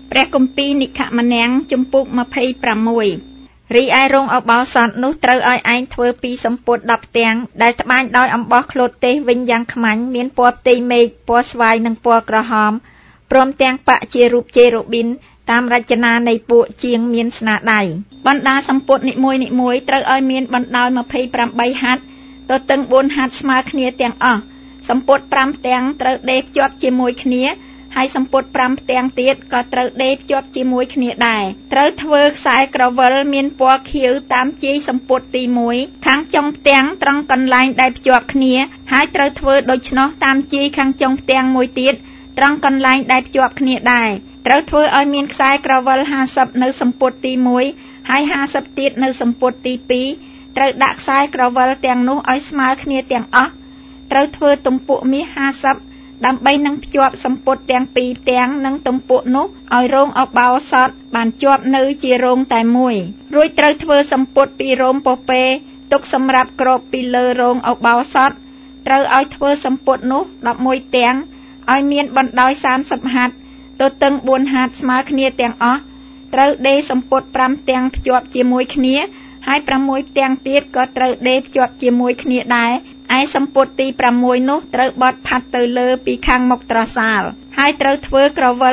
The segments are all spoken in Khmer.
ព្រះគម្ពីរនិខមណាំងជំពូក26រីឯរោងអបោសថនោះត្រូវឲ្យឯងធ្វើពីសម្ពុត10ផ្ទាំងដែលត្បាញដោយអំបោះក្លូតទេសវិញយ៉ាងខ្មាញ់មានពណ៌ផ្ទៃមេឃពណ៌ស្វាយនិងពណ៌ក្រហមព្រមទាំងប៉ាក់ជារូបជេរូប៊ីនតាមរចនានៃពួកជាងមានស្នាដៃបណ្ដាសម្ពុតនីមួយត្រូវឲ្យមានបណ្ដោយ28ហត្ថទទឹង4ហត្ថស្មើគ្នាទាំងអស់សម្ពុត5ផ្ទាំងត្រូវដេរភ្ជាប់ជាមួយគ្នាហើយសម្ពុត5ផ្ទាំងទៀតក៏ត្រូវដេរភ្ជាប់ជាមួយគ្នាដែរត្រូវធ្វើខ្សែក្រវិលមានពណ៌ខៀវតាមជាយសម្ពុតទី1ខាងចុងផ្ទាំងត្រង់កន្លែងដែលភ្ជាប់គ្នាហើយត្រូវធ្វើដូច្នោះតាមជាយខាងចុងផ្ទាំងមួយទៀតត្រង់កន្លែងដែលភ្ជាប់គ្នាដែរត្រូវធ្វើឲ្យមានខ្សែក្រវិល50នៅសម្ពុតទី1ហើយ50ទៀតនៅសម្ពុតទី2ត្រូវដាក់ខ្សែក្រវិលទាំងនោះឲ្យស្មើគ្នាទាំងអស់ត្រូវធ្វើទំពក់មាស50ដើម្បីនឹងភ្ជាប់សម្ពុតទាំងពីរផ្ទាំងនិងទំពក់នោះឲ្យរោងអបោសថបានជាប់នៅជារោងតែមួយរួចត្រូវធ្វើសម្ពុតពីរោមពពែទុកសម្រាប់គ្របពីលើរោងអបោសថត្រូវឲ្យធ្វើសម្ពុតនោះ11ទាំងឲ្យមានបណ្ដោយ30ហត្ថទទឹង4ហត្ថស្មើគ្នាទាំងអស់ត្រូវដេរសម្ពុត5ទាំងភ្ជាប់ជាមួយគ្នាហើយ6ផ្ទាំងទៀតក៏ត្រូវដេរភ្ជាប់ជាមួយគ្នាដែរឯសម្ពុតទី6នោះត្រូវបត់ផាត់ទៅលើពីខាងមុខត្រសាលហើយត្រូវធ្វើក្រវិល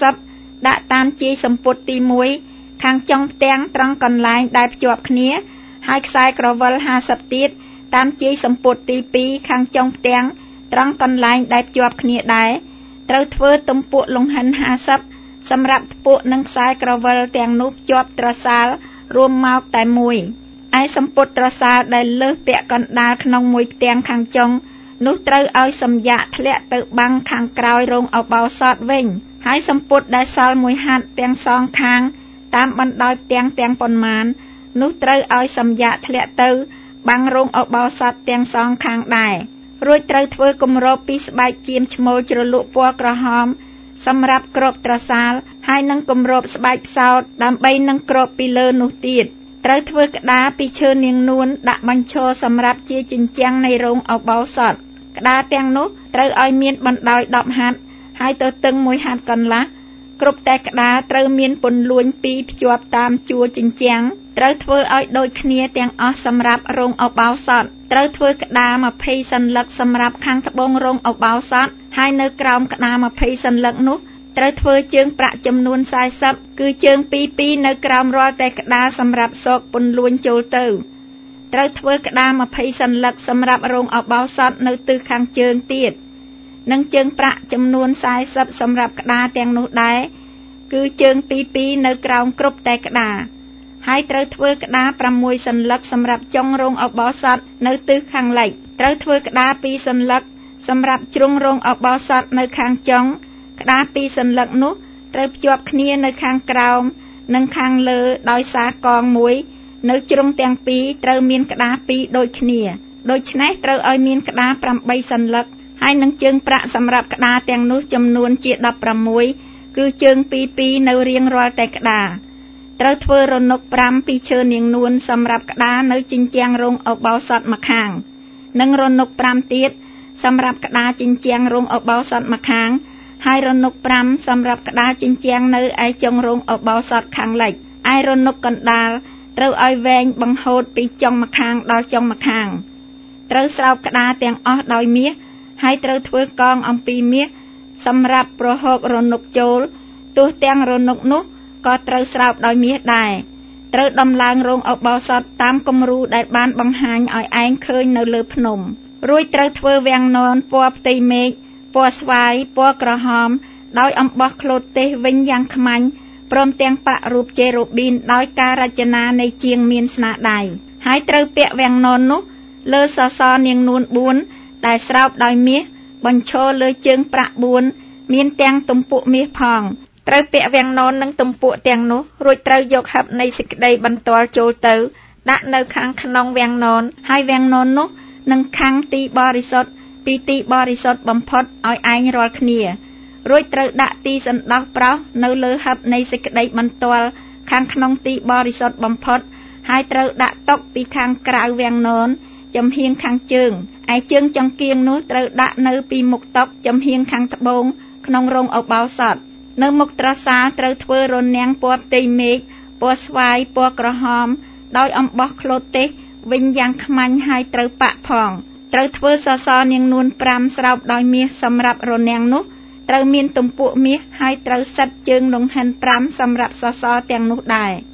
50ដាក់តាមជាយសម្ពុតទី1ខាងចុងផ្ទាំងត្រង់កន្លែងដែលភ្ជាប់គ្នាហើយខ្សែក្រវិល50ទៀតតាមជាយសម្ពុតទី2ខាងចុងផ្ទាំងត្រង់កន្លែងដែលភ្ជាប់គ្នាដែរត្រូវធ្វើទំពក់លង្ហិន50សម្រាប់ថ្ពក់នឹងខ្សែក្រវិលទាំងនោះភ្ជាប់ត្រសាលរួមមកតែមួយឯសម្ពុតត្រសាលដែលលើសពាក់កណ្ដាលក្នុងមួយផ្ទាំងខាងចុងនោះត្រូវឲ្យសម្យាកធ្លាក់ទៅបាំងខាងក្រោយរោងអបោសថវិញហើយសម្ពុតដែលសល់មួយហត្ថទាំងសងខាងតាមបណ្ដោយផ្ទាំងទាំងប៉ុន្មាននោះត្រូវឲ្យសម្យាកធ្លាក់ទៅបាំងរោងអបោសថទាំងសងខាងដែររួចត្រូវធ្វើគម្របពីស្បែកជៀមឈ្មោលជ្រលក់ពណ៌ក្រហមសម្រាប់គ្របត្រសាលហើយនឹងគម្របស្បែកផ្សោតដើម្បីនឹងគ្របពីលើនោះទៀតត្រូវធ្វើក្តារពីឈើនាងនួនដាក់បញ្ឈរសម្រាប់ជាជញ្ជាំងនៃរោងអបោសថក្តារទាំងនោះត្រូវឲ្យមានបណ្ដោយ10ហត្ថហើយទទឹង1ហត្ថកន្លះគ្រប់តែក្តារត្រូវមានពន្លួញ2ភ្ជាប់តាមជួរជញ្ជាំងត្រូវធ្វើឲ្យដូចគ្នាទាំងអស់សម្រាប់រោងអបោសថត្រូវធ្វើក្តារ20សន្លឹកសម្រាប់ខាងត្បូងរោងអបោសថហើយនៅក្រោមក្តារ20សន្លឹកនោះត្រូវធ្វើជើងប្រាក់ចំនួន40គឺជើង2នៅក្រោមរាល់តែក្តារសម្រាប់សោកពន្លួញចូលទៅត្រូវធ្វើក្តារ20សន្លឹកសម្រាប់រោងអបោសថនៅទិសខាងជើងទៀតនិងជើងប្រាក់ចំនួន40សម្រាប់ក្តារទាំងនោះដែរគឺជើង2នៅក្រោមគ្រប់តែក្តារហើយត្រូវធ្វើក្តារ6សន្លឹកសម្រាប់ចុងរោងអបោសថនៅទិសខាងលិចត្រូវធ្វើក្តារ2សន្លឹកសម្រាប់ជ្រុងរោងអបោសថនៅខាងចុងក្តារ2សន្លឹកនោះត្រូវភ្ជាប់គ្នានៅខាងក្រោមនិងខាងលើដោយសារកងមួយនៅជ្រុងទាំងពីរត្រូវមានក្តារ2ដូចគ្នាដូច្នេះត្រូវឲ្យមានក្តារ8សន្លឹកហើយនឹងជើងប្រាក់សម្រាប់ក្តារទាំងនោះចំនួនជា16គឺជើង2នៅរៀងរាល់តែក្តារត្រូវធ្វើរនុក5ពីឈើនាងនួនសម្រាប់ក្តារនៅជញ្ជាំងរោងអបោសថម្ខាងនិងរនុក5ទៀតសម្រាប់ក្តារជញ្ជាំងរោងអបោសថម្ខាងហើយរនុក5សម្រាប់ក្តារជញ្ជាំងនៅឯចុងរោងអបោសថខាងលិចឯរនុកកណ្ដាលត្រូវឲ្យវែងបង្ហូតពីចុងម្ខាងដល់ចុងម្ខាងត្រូវស្រោបក្តារទាំងអស់ដោយមាសហើយត្រូវធ្វើកងអំពីមាសសម្រាប់ប្រហូករនុកចូលទោះទាំងរនុកនោះក៏ត្រូវស្រោបដោយមាសដែរត្រូវដំឡើងរោងអបោសថតាមគំរូដែលបានបង្ហាញឲ្យឯងឃើញនៅលើភ្នំរួចត្រូវធ្វើវាំងននពណ៌ផ្ទៃមេឃពណ៌ស្វាយពណ៌ក្រហមដោយអំបោះក្លូតទេសវិញយ៉ាងខ្មាញ់ព្រមទាំងប៉ាក់រូបជេរូប៊ីនដោយការរចនានៃជាងមានស្នាដៃហើយត្រូវពាក់វាំងនននោះលើសសរនាងនួន4ដែលស្រោបដោយមាសបញ្ឈរលើជើងប្រាក់4មានទាំងទំពក់មាសផងត្រូវពាក់វាំងនននិងទំពក់ទាំងនោះរួចត្រូវយកហឹបនៃសេចក្តីបន្ទាល់ចូលទៅដាក់នៅខាងក្នុងវាំងននហើយវាំងនននោះនឹងខាងទីបរិសុទ្ធពីទីបរិសុទ្ធបំផុតឲ្យឯងរាល់គ្នារួចត្រូវដាក់ទីសណ្ដោះប្រោសនៅលើហឹបនៃសេចក្តីបន្ទាល់ខាងក្នុងទីបរិសុទ្ធបំផុតហើយត្រូវដាក់តុពីខាងក្រៅវាំងននចំហៀងខាងជើងឯជើងចង្គៀងនោះត្រូវដាក់នៅពីមុខតុចំហៀងខាងត្បូងក្នុងរោងអបោសថនៅមុខត្រសាលត្រូវធ្វើរនាំងពណ៌ផ្ទៃមេឃពណ៌ស្វាយពណ៌ក្រហមដោយអំបោះក្លូតទេសវិញយ៉ាងខ្មាញ់ហើយត្រូវប៉ាក់ផងត្រូវធ្វើសសរនាងនួន5ស្រោបដោយមាសសម្រាប់រនាំងនោះត្រូវមានទំពក់មាសហើយត្រូវសិតជើងលង្ហិន5សម្រាប់សសរទាំងនោះដែរ